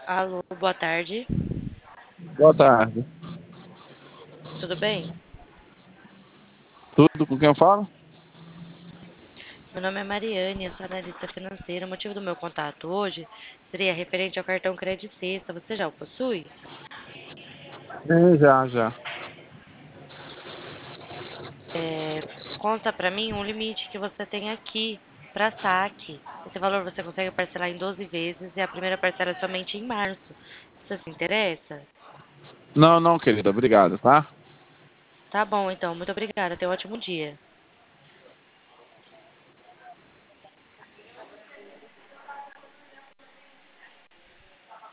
Alô, boa tarde. Boa tarde. Tudo bem? Tudo com quem eu falo? Meu nome é Mariane, eu sou analista financeira. O motivo do meu contato hoje seria referente ao cartão Credit Sexta. Você já o possui? Já. Conta para mim um limite que você tem aqui para saque. Esse valor você consegue parcelar em 12 vezes e a primeira parcela é somente em março. Você se interessa? Não, querida, obrigado, tá? Tá bom, então. Muito obrigada. Tenha um ótimo dia.